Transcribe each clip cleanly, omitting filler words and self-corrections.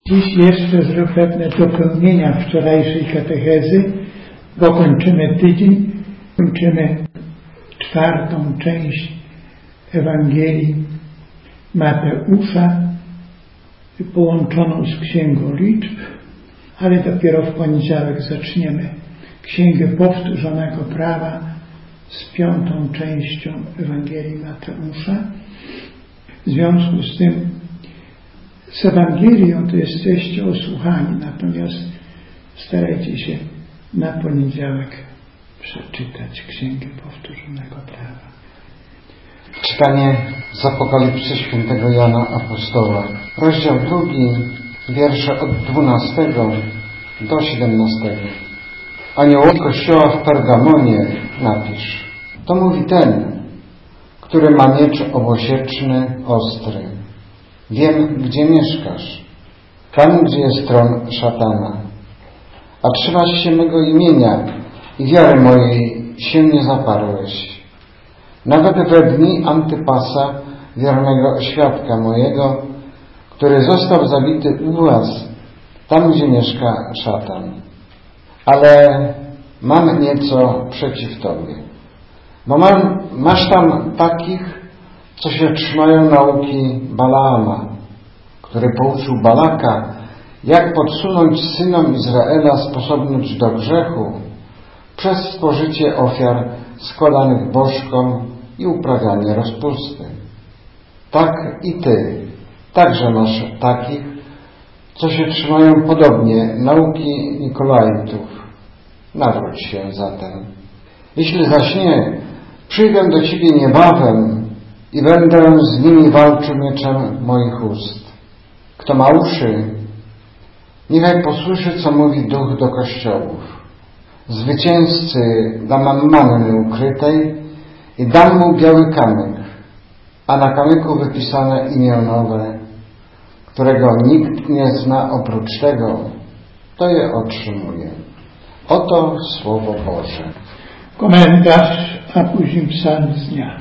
Dziś jeszcze pewne dopełnienia wczorajszej katechezy, bo kończymy tydzień, kończymy 4. część Ewangelii Mateusza, połączoną z Księgą Liczb, ale dopiero w poniedziałek zaczniemy Księgę Powtórzonego Prawa z 5. częścią Ewangelii Mateusza. W związku z tym z Ewangelią to jesteście osłuchani, natomiast starajcie się na poniedziałek przeczytać Księgę Powtórzonego Prawa. Czytanie z Apokalipsy świętego Jana Apostoła, rozdział 2, wiersze od 12 do 17. Aniołowi Kościoła w Pergamonie napisz: to mówi ten, który ma miecz obosieczny, ostry. Wiem, gdzie mieszkasz, tam, gdzie jest tron szatana. A trzymasz się mego imienia i wiary mojej się nie zaparłeś. Nawet we dni Antypasa, wiernego świadka mojego, który został zabity u was, tam, gdzie mieszka szatan. Ale mam nieco przeciw tobie, bo masz tam takich, co się trzymają nauki Balaama, który pouczył Balaka, jak podsunąć synom Izraela sposobność do grzechu przez spożycie ofiar składanych bożkom i uprawianie rozpusty. Tak i ty także masz takich, co się trzymają podobnie nauki Nikolaitów. Nawróć się zatem. Jeśli zaś nie, przyjdę do ciebie niebawem i będę z nimi walczył mieczem moich ust. Kto ma uszy, niechaj posłyszy, co mówi Duch do kościołów. Zwycięzcy dam manny ukrytej i dam mu biały kamyk, a na kamyku wypisane imię nowe, którego nikt nie zna oprócz tego, to je otrzymuje. Oto Słowo Boże. Komentarz, a później psalm z dnia.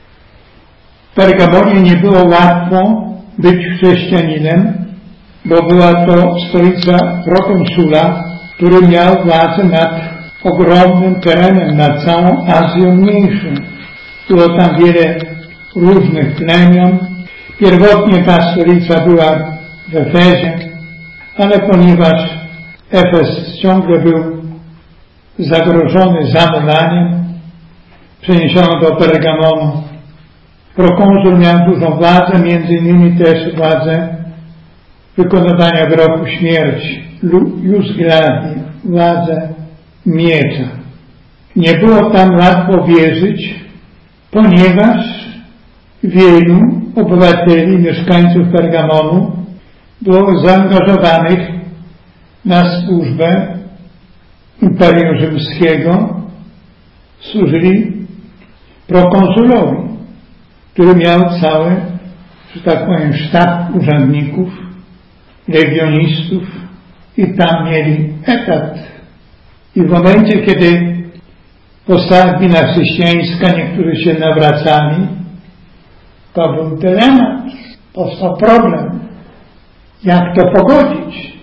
W Pergamonie nie było łatwo być chrześcijaninem, bo była to stolica prokonsula, który miał władzę nad ogromnym terenem, nad całą Azją Mniejszą. Było tam wiele różnych plemion. Pierwotnie ta stolica była w Efezie, ale ponieważ Efes ciągle był zagrożony zamolaniem, przeniesiono do Pergamonu. Prokonsul miał dużą władzę, między innymi też władzę wykonywania wyroku śmierci, jus gladi, władzę miecza. Nie było tam łatwo wierzyć, ponieważ wielu obywateli, mieszkańców Pergamonu było zaangażowanych na służbę Imperium Rzymskiego, służyli prokonsulowi, który miał cały, że tak powiem, sztab urzędników, legionistów i tam mieli etat. I w momencie, kiedy powstała gmina chrześcijańska, niektórzy się nawracali, to był dylemat, powstał problem. Jak to pogodzić?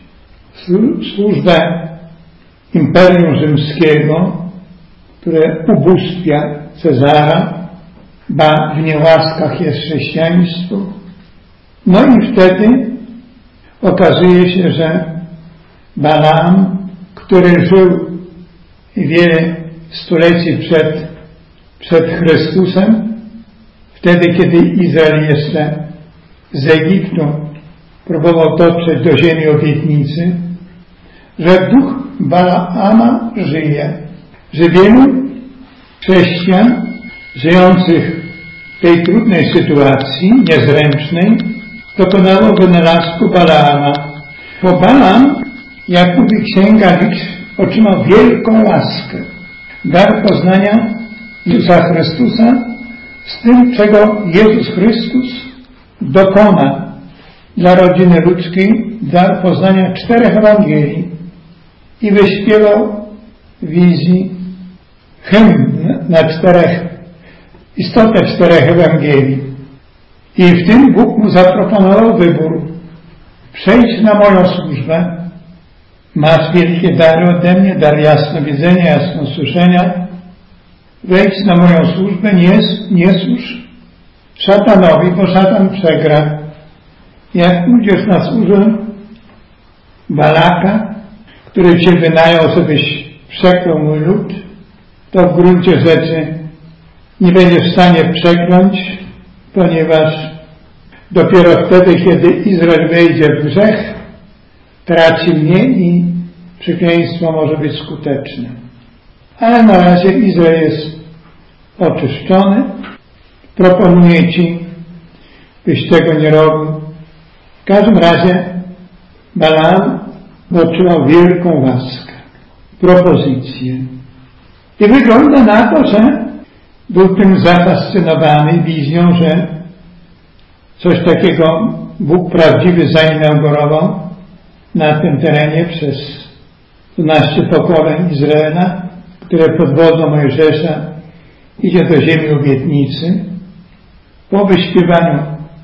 Służbę Imperium Rzymskiego, które ubóstwia Cezara, ba w niełaskach jest chrześcijaństwo. No i wtedy okazuje się, że Balaam, który żył wiele stuleci przed Chrystusem, wtedy kiedy Izrael jeszcze z Egiptu próbował dotrzeć do ziemi obietnicy, że duch Balaama żyje, że wielu chrześcijan żyjących w tej trudnej sytuacji, niezręcznej, dokonało wynalazku Balaama. Bo Balaam, jak mówi Księga Liczb, otrzymał wielką łaskę, dar poznania Jezusa Chrystusa z tym, czego Jezus Chrystus dokona dla rodziny ludzkiej, dar poznania 4 Ewangelii i wyśpiewał wizji hymn na istotę 4 Ewangelii. I w tym Bóg mu zaproponował wybór. Przejdź na moją służbę, masz wielkie dary ode mnie, dar jasnowidzenia, jasnosłyszenia. Wejdź na moją służbę, nie służ szatanowi, bo szatan przegra. Jak pójdziesz na służbę Balaka, który cię wynajął, żebyś przeklął mój lud, to w gruncie rzeczy nie będziesz w stanie przekląć, ponieważ dopiero wtedy, kiedy Izrael wejdzie w grzech, traci mnie i przekleństwo może być skuteczne. Ale na razie Izrael jest oczyszczony. Proponuję Ci, byś tego nie robił. W każdym razie Balaam otrzymał wielką łaskę, propozycję. I wygląda na to, że był tym zafascynowany wizją, że coś takiego Bóg prawdziwy zainaugurował na tym terenie przez 12 pokoleń Izraela, które pod wodzą Mojżesza idzie do ziemi obietnicy. Po wyśpiewaniu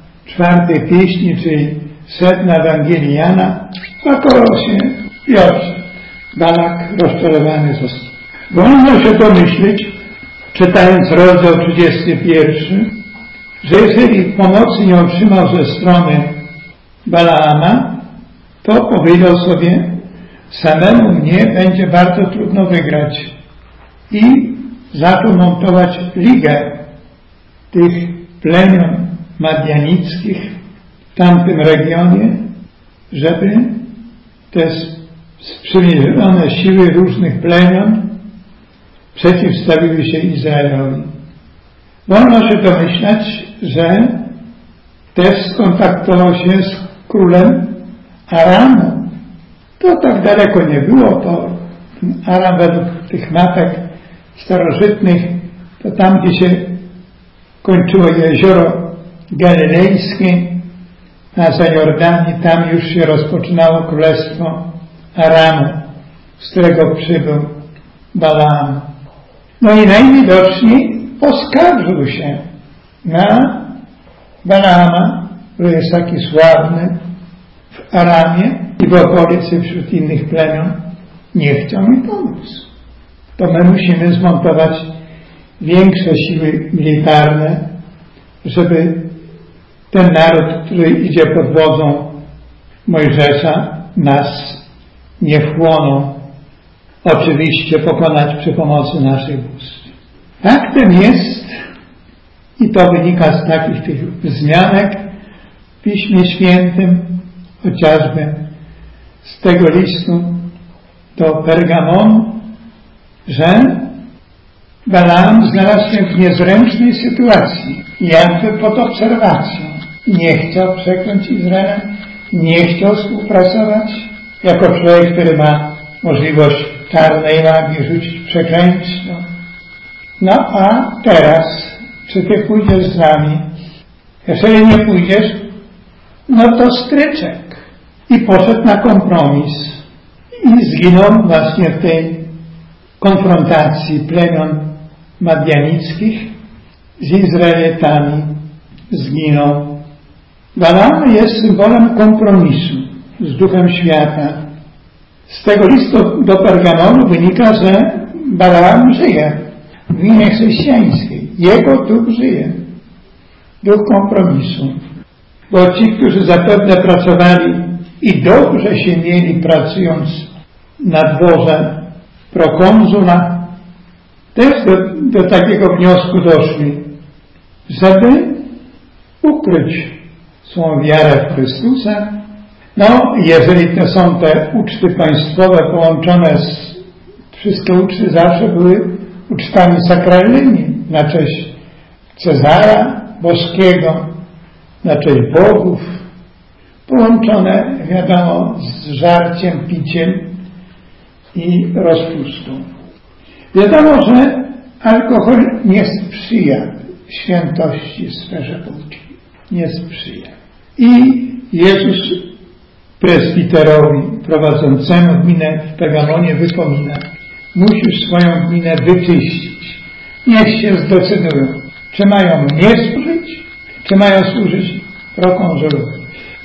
4. pieśni, czyli 100. Ewangelii Jana, zakołał się Piotr. Balak rozczarowany został. Wolno się domyślić, czytając rozdział 31, że jeżeli pomocy nie otrzymał ze strony Balaama, to powiedział sobie, samemu mnie będzie bardzo trudno wygrać. I zaczął montować ligę tych plemion madianickich w tamtym regionie, żeby te sprzymierzone siły różnych plemion przeciwstawiły się Izraelowi. Wolno się domyślać, że też skontaktował się z królem Aramu. To tak daleko nie było, to Aram według tych mapek starożytnych, to tam, gdzie się kończyło jezioro galilejskie, a za Jordanii, tam już się rozpoczynało królestwo Aramu, z którego przybył Balaam. No i najwidoczniej poskarżył się na Balaama, który jest taki sławny w Aramie i w okolicy wśród innych plemion, nie chciał mi pomóc. To my musimy zmontować większe siły militarne, żeby ten naród, który idzie pod wodzą Mojżesza, nas nie wchłonął. Oczywiście pokonać przy pomocy naszych ust. Faktem jest, i to wynika z takich tych wzmianek w Piśmie Świętym, chociażby z tego listu do Pergamonu, że Balaam znalazł się w niezręcznej sytuacji, jakby pod obserwacją. Nie chciał przekląć Izraela, nie chciał współpracować jako człowiek, który ma możliwość czarnej magii rzucić przekleństwo. No a teraz, czy ty pójdziesz z nami? Jeżeli nie pójdziesz, no to stryczek. I poszedł na kompromis. I zginął właśnie w tej konfrontacji plemion madianickich z Izraelitami. Zginął. Balaam jest symbolem kompromisu z duchem świata. Z tego listu do Pergamonu wynika, że Balaam żyje w imię chrześcijańskiej. Jego duch żyje. Duch kompromisu. Bo ci, którzy zapewne pracowali i dobrze się mieli pracując na dworze prokonsula, też do takiego wniosku doszli, żeby ukryć swoją wiarę w Chrystusa. No, jeżeli to są te uczty państwowe połączone z... Wszystkie uczty zawsze były ucztami sakralnymi na cześć Cezara boskiego, na cześć bogów, połączone, wiadomo, z żarciem, piciem i rozpustą. Wiadomo, że alkohol nie sprzyja świętości w sferze płci. Nie sprzyja. I Jezus prezbiterowi prowadzącemu gminę w Pergamonie wypomina: musisz swoją gminę wyczyścić. Niech się zdecydują, czy mają mnie służyć, czy mają służyć prokonsolowi.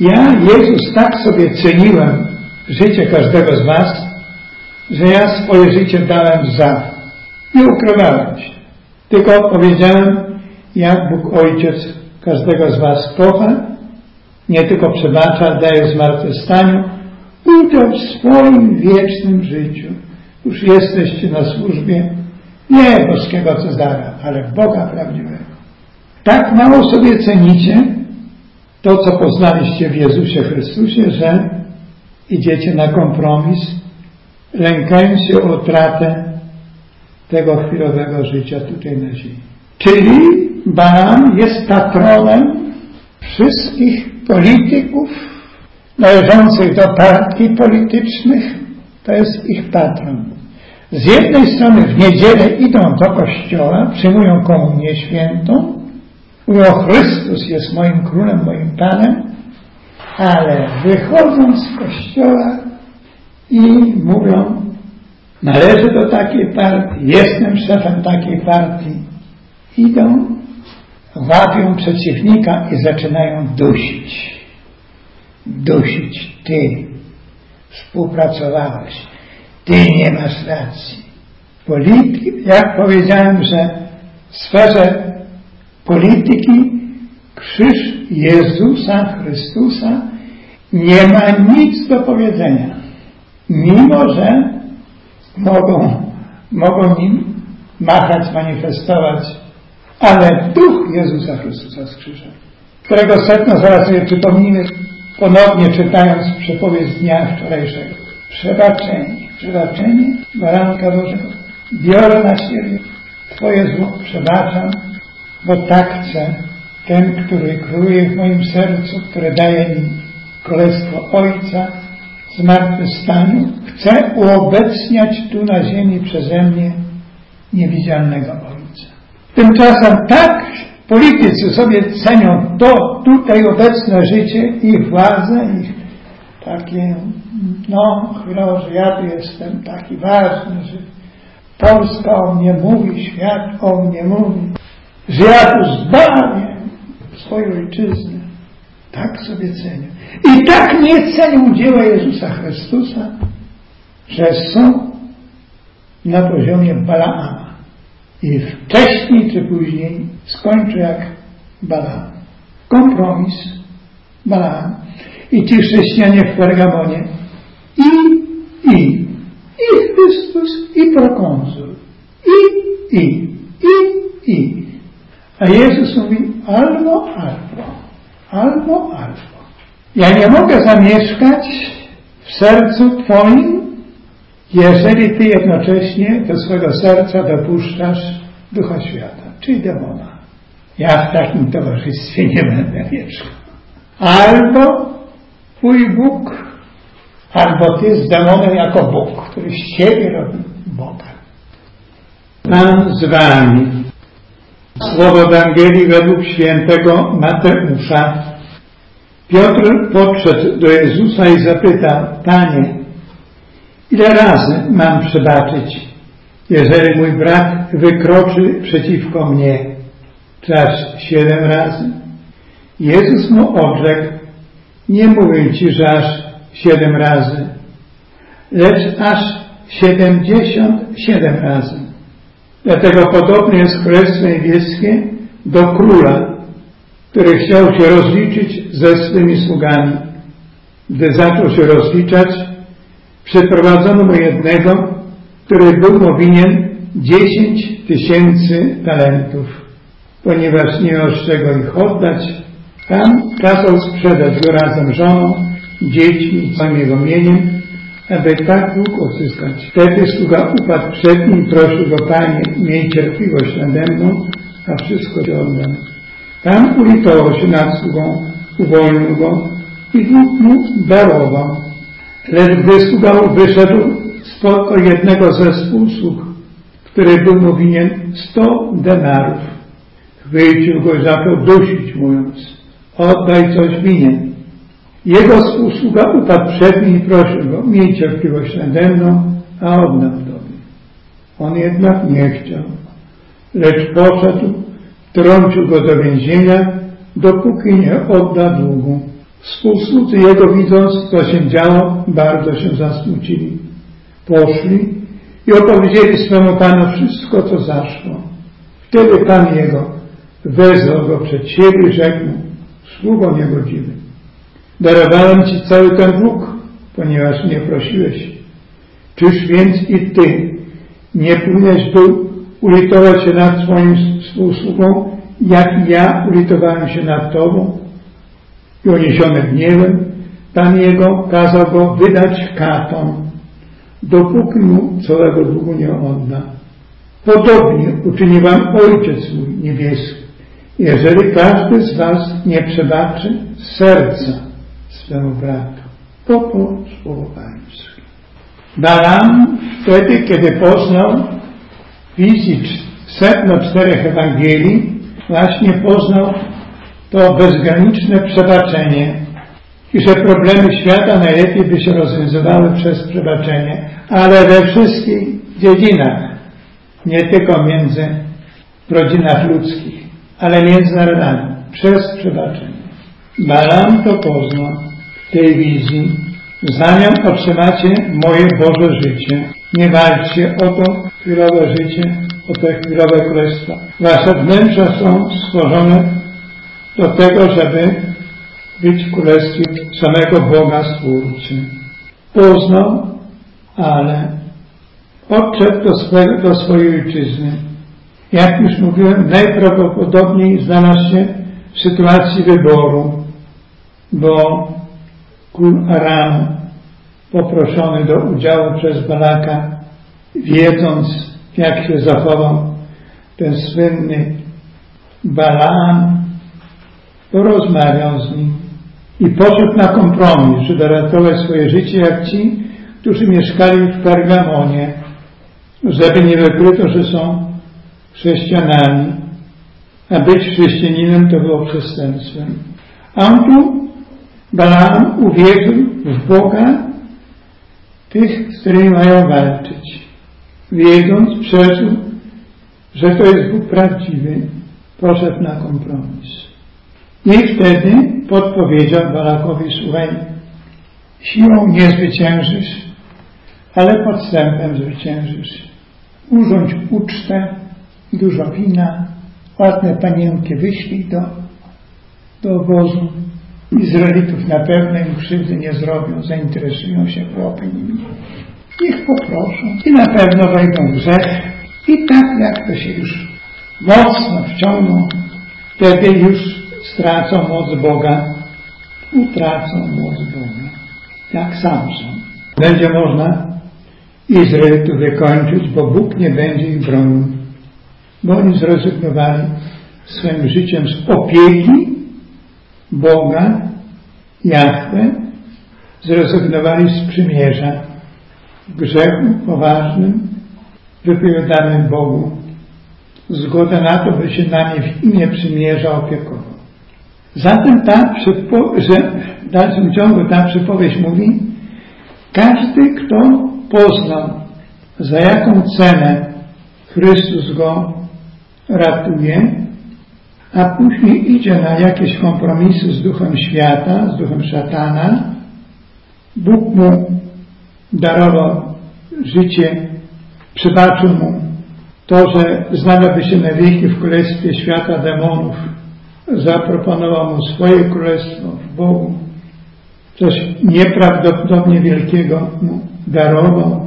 Ja, Jezus, tak sobie ceniłem życie każdego z was, że ja swoje życie dałem za. Nie ukrywałem się. Tylko powiedziałem, jak Bóg Ojciec każdego z was kocha, nie tylko przebacza, daje zmartwychwstaniu, udział w swoim wiecznym życiu. Już jesteście na służbie nie boskiego Cezara, ale Boga prawdziwego. Tak mało sobie cenicie to, co poznaliście w Jezusie Chrystusie, że idziecie na kompromis, lękając się o utratę tego chwilowego życia tutaj na ziemi. Czyli Balaam jest patronem wszystkich polityków należących do partii politycznych. To jest ich patron. Z jednej strony w niedzielę idą do kościoła, przyjmują komunię świętą, mówią, Chrystus jest moim królem, moim Panem, ale wychodzą z kościoła i mówią, należę do takiej partii, jestem szefem takiej partii. Idą, łapią przeciwnika i zaczynają dusić. Dusić. Ty współpracowałeś. Ty nie masz racji. Polityki, jak powiedziałem, że w sferze polityki krzyż Jezusa Chrystusa nie ma nic do powiedzenia. Mimo, że mogą nim machać, manifestować, ale duch Jezusa Chrystusa z krzyżem, którego sedno zaraz sobie przypomnimy, ponownie czytając przypowieść dnia wczorajszego. Przebaczenie baranka Bożego. Biorę na siebie Twoje zło, przebaczam, bo tak chcę. Ten, który króluje w moim sercu, który daje mi królestwo Ojca, zmartwychwstaniu, chce uobecniać tu na ziemi przeze mnie niewidzialnego Ojca. Tymczasem tak politycy sobie cenią to tutaj obecne życie, ich władzę, ich takie, chwilowo, że ja tu jestem taki ważny, że Polska o mnie mówi, świat o mnie mówi, że ja tu zbawię swoją ojczyznę. Tak sobie cenią. I tak nie cenią dzieła Jezusa Chrystusa, że są na poziomie Balaama. I wcześniej czy później skończy jak Balaam. Kompromis Balaam. I ci chrześcijanie w Pergamonie i Chrystus, i prokonsul, i. A Jezus mówi albo. Ja nie mogę zamieszkać w sercu Twoim, jeżeli Ty jednocześnie do swego serca dopuszczasz ducha świata, czyli demona. Ja w takim towarzystwie nie będę mieszkał. Albo Twój Bóg, albo Ty z demonem jako Bóg, który z Ciebie robi Boga. Pan z Wami. Słowo Ewangelii według świętego Mateusza. Piotr podszedł do Jezusa i zapytał, Panie, ile razy mam przebaczyć, jeżeli mój brat wykroczy przeciwko mnie? Czy aż 7 razy? Jezus mu odrzekł, nie mówię Ci, że aż 7 razy, lecz aż 77 razy. Dlatego podobnie jest Królestwo Niebieskie do króla, który chciał się rozliczyć ze swymi sługami. Gdy zaczął się rozliczać, przyprowadzono mu jednego, który był mu winien 10 000 talentów. Ponieważ nie miał z czego ich oddać, tam kazał sprzedać go razem z żoną, dziećmi i całym jego mieniem, aby tak mógł odzyskać. Wtedy sługa upadł przed nim i prosił go, Panie, miej cierpliwość nade mną, a wszystko Ci oddam. Tam ulitował się nad sługą, uwolnił go i dług mu darował. Lecz gdy sługa wyszedł, spotkał jednego ze współsług, który był mu winien 100 denarów. Chwycił go i zaczął dusić, mówiąc, oddaj coś winien. Jego współsługa upadł przed nim i prosił go, miej cierpliwość nade mną, a oddam Tobie. On jednak nie chciał, lecz poszedł, trącił go do więzienia, dopóki nie odda długu. Współsłudzy jego, widząc, co się działo, bardzo się zasmucili. Poszli i opowiedzieli swemu Panu wszystko, co zaszło. Wtedy Pan jego wezwał go przed siebie i rzekł mu: sługo niegodziwy, darowałem Ci cały ten dług, ponieważ mnie prosiłeś. Czyż więc i Ty nie powinieneś był ulitować się nad swoim współsługą, jak ja ulitowałem się nad Tobą? I uniesiony gniewem, Pan jego kazał go wydać katom, dopóki mu całego długu nie odda. Podobnie uczyni wam Ojciec mój niebieski, jeżeli każdy z was nie przebaczy serca swemu bratu. Oto słowo Pańskie. Balaam wtedy, kiedy poznał wizji 104 Ewangelii, właśnie poznał to bezgraniczne przebaczenie i że problemy świata najlepiej by się rozwiązywały przez przebaczenie, ale we wszystkich dziedzinach, nie tylko między rodzinach ludzkich, ale między narodami, przez przebaczenie. Balaam to poznał w tej wizji. W zamian otrzymacie moje Boże życie. Nie walczcie o to chwilowe życie, o te chwilowe królestwa. Wasze wnętrza są stworzone do tego, żeby być w królestwie samego Boga Stwórcy. Poznał, ale odszedł do swojej ojczyzny. Jak już mówiłem, najprawdopodobniej znalazł się w sytuacji wyboru, bo król Aramu, poproszony do udziału przez Balaka, wiedząc, jak się zachował ten słynny Balaam, porozmawiał z nim i poszedł na kompromis, żeby ratować swoje życie, jak ci, którzy mieszkali w Pergamonie, żeby nie wykryto, że są chrześcijanami, a być chrześcijaninem to było przestępstwem. A on tu, Balaam, uwierzył w Boga tych, z którymi mają walczyć. Wiedząc, przeżył, że to jest Bóg prawdziwy, poszedł na kompromis. I wtedy podpowiedział Balakowi: słuchaj, siłą nie zwyciężysz, ale podstępem zwyciężysz. Urządź ucztę, dużo wina, ładne panienki wyślij do obozu. Izraelitów na pewno im krzywdy nie zrobią, zainteresują się chłopy nimi. Niech poproszą i na pewno wejdą w grzech. I tak jak to się już mocno wciągną, wtedy już stracą moc Boga, utracą moc Boga, jak Samson. Będzie można Izraelitów wykończyć, bo Bóg nie będzie ich bronił, bo oni zrezygnowali swoim życiem z opieki Boga, Jahwe, zrezygnowali z przymierza w grzechu poważnym, wypowiadanym Bogu, zgoda na to, by się nami w imię przymierza opiekował. Zatem w dalszym ciągu ta przypowieść mówi: każdy, kto poznał, za jaką cenę Chrystus go ratuje, a później idzie na jakieś kompromisy z duchem świata, z duchem szatana, Bóg mu darował życie, przebaczył mu to, że znalazłby się na wieki w królestwie świata demonów, zaproponował mu swoje królestwo w Bogu, coś nieprawdopodobnie wielkiego mu darował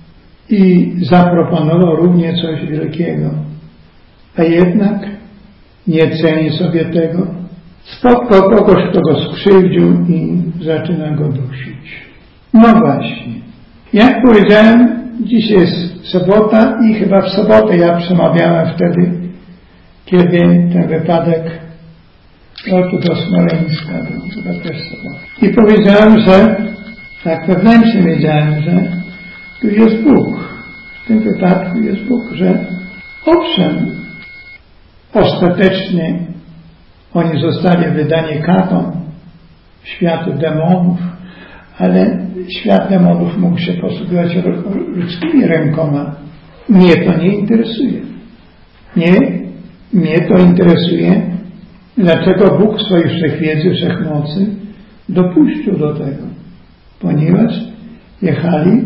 i zaproponował równie coś wielkiego, a jednak nie ceni sobie tego, spotkał kogoś, kto go skrzywdził i zaczyna go dusić. No właśnie, jak powiedziałem, dzisiaj jest sobota i chyba w sobotę ja przemawiałem wtedy, kiedy ten wypadek lotu do Smoleńska był, chyba też sobota. I powiedziałem, że tak wewnętrznie wiedziałem, że tu jest Bóg. W tym wypadku jest Bóg, że owszem, ostatecznie oni zostali wydani katom światu demonów, ale świat demonów mógł się posługiwać ludzkimi rękoma. Mnie to nie interesuje. Mnie to interesuje, dlaczego Bóg w swojej wszechwiedzy, wszechmocy dopuścił do tego, ponieważ jechali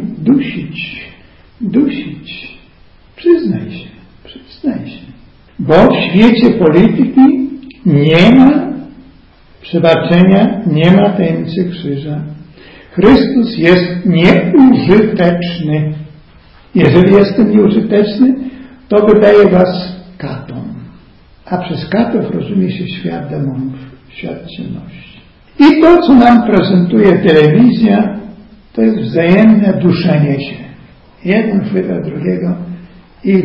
dusić. Przyznaj się. Bo w świecie polityki nie ma przebaczenia, nie ma tajemnicy krzyża. Chrystus jest nieużyteczny. Jeżeli jestem nieużyteczny, to wydaję was katom. A przez katów rozumie się świat demonów, świat ciemności. I to, co nam prezentuje telewizja, to jest wzajemne duszenie się. Jeden chwyta drugiego i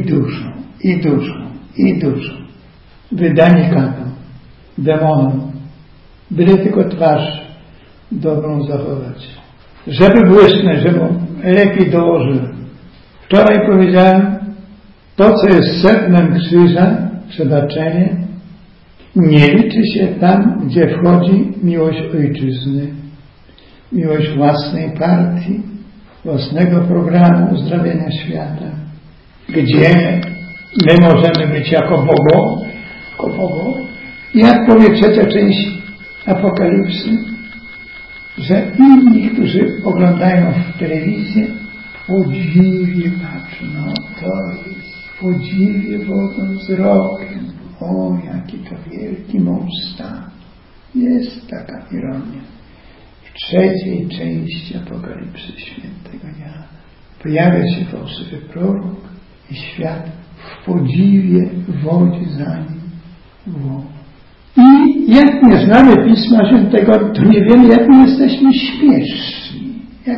duszą. Wydanie katom, demonom. Byle tylko twarz dobrą zachować. Żeby błysnąć, żeby lepiej dołożył. Wczoraj powiedziałem, to co jest sednem krzyża, przebaczenie, nie liczy się tam, gdzie wchodzi miłość ojczyzny, miłość własnej partii, własnego programu uzdrawiania świata, gdzie my możemy być jako bogowie. Jak powie trzecia część Apokalipsy, że inni, którzy oglądają w telewizję, podziwie patrzą, no to jest, podziwie wodą wzrokiem. O, jaki to wielki mąż stan. Jest taka ironia. W trzeciej części Apokalipsy świętego Jana pojawia się fałszywy prorok i świat w podziwie wodzi za nim wodą. I jak nie znamy Pisma Świętego, to nie wiemy, jak my jesteśmy śmieszni.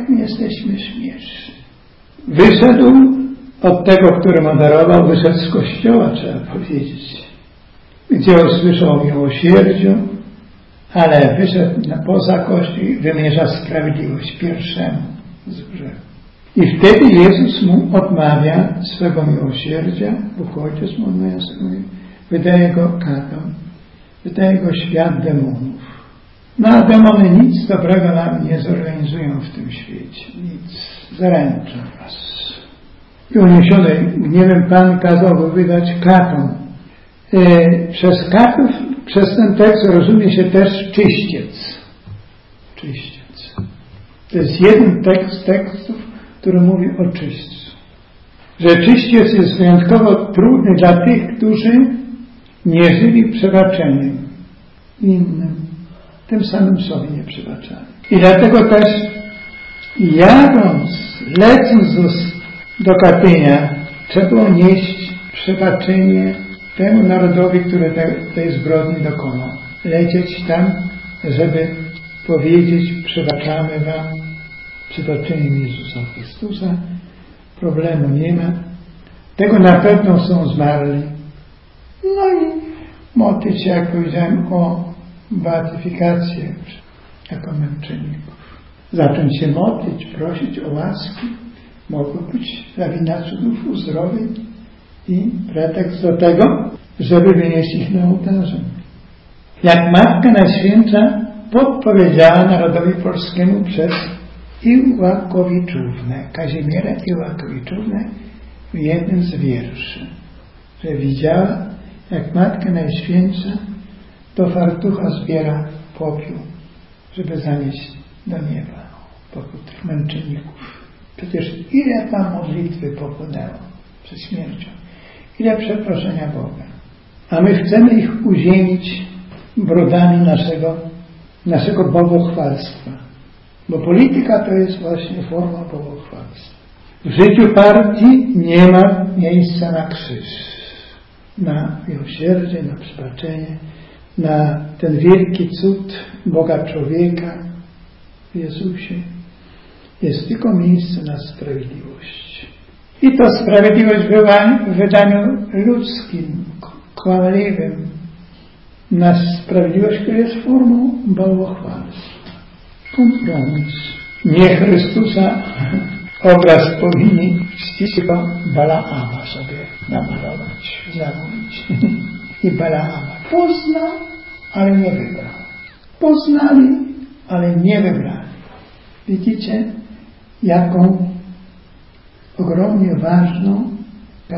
Wyszedł od tego, który mu darował, wyszedł z kościoła, trzeba powiedzieć, gdzie usłyszał o miłosierdziu, ale wyszedł poza kościół i wymierza sprawiedliwość pierwszemu z grzechu. I wtedy Jezus mu odmawia swego miłosierdzia, Bóg Ojciec mu odmawia swego, wydaje go katom, wydaje go świat demonów. No a demony nic dobrego nam nie zorganizują w tym świecie. Nic. Zaręczę was. I uniesiony gniewem Pan kazał go wydać katom. Przez katów, przez ten tekst rozumie się też czyściec. To jest jeden tekst tekstów, który mówi o czyśćcu. Że czyściec jest wyjątkowo trudny dla tych, którzy nie żyli przebaczeniem innym, tym samym sobie nie przebaczali. I dlatego też lecąc do Katynia, trzeba było nieść przebaczenie temu narodowi, który tej zbrodni dokonał. Lecieć tam, żeby powiedzieć, przebaczamy wam przebaczeniem Jezusa Chrystusa. Problemu nie ma. Tego na pewno są zmarli. No i modlić się, jak powiedziałem, o beatyfikację jako męczenników. Zacząć się modlić, prosić o łaski. Mogło być lawina cudów, uzdrowień i pretekst do tego, żeby wynieść ich na ołtarze. Jak Matka Najświętsza podpowiedziała narodowi polskiemu przez Iłakowiczównę, Kazimierę Iłakowiczównę w jednym z wierszy, że widziała, jak Matka Najświętsza do fartucha zbiera popiół, żeby zanieść do nieba popiół tych męczenników. Przecież ile tam modlitwy popłynęło przed śmiercią, ile przeproszenia Boga. A my chcemy ich uziemić brodami naszego bałwochwalstwa. Bo polityka to jest właśnie forma bałwochwalstwa. W życiu partii nie ma miejsca na krzyż, na miłosierdzie, na przebaczenie, na ten wielki cud Boga człowieka w Jezusie. Jest tylko miejsce na sprawiedliwość. I to sprawiedliwość była w wydaniu ludzkim, kłamliwym, na sprawiedliwość, która jest formą bałwochwalstwa. Kompromis. Nie Chrystusa obraz powinni tylko Balaama sobie namalować, zamówić. I Balaama poznał, ale nie wybrał. Poznali, ale nie wybrali. Widzicie, jaką ogromnie ważną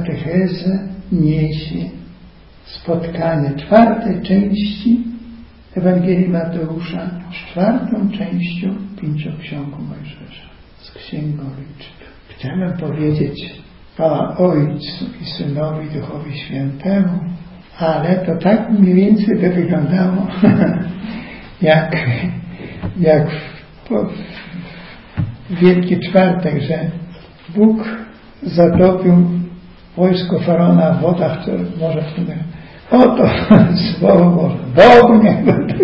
katechezę niesie spotkanie czwartej części Ewangelii Mateusza z 4. częścią Pięcioksięgu Mojżesza, z Księgą Liczb. Chciałem powiedzieć chwała Ojcu i Synowi i Duchowi Świętemu, ale to tak mniej więcej by wyglądało jak w Wielki Czwartek, że Bóg zatopił wojsko Faraona w wodach, to może w tym oto słowo Boże, Bogu niech będzie.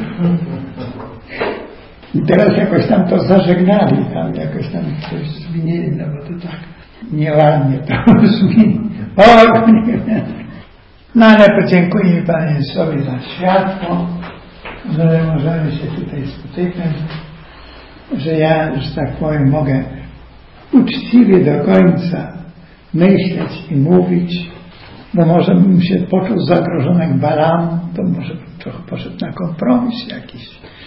I teraz jakoś tam to zażegnali, tam jakoś tam coś zmienili, no bo to tak nieładnie to brzmi. Bogu niech będzie. No ale podziękujmy Panu Jezusowi za światło, że możemy się tutaj spotykać, że ja, że tak powiem, mogę uczciwie do końca myśleć i mówić, bo może bym się poczuł zagrożony jak Balam, to może bym trochę poszedł na kompromis jakiś.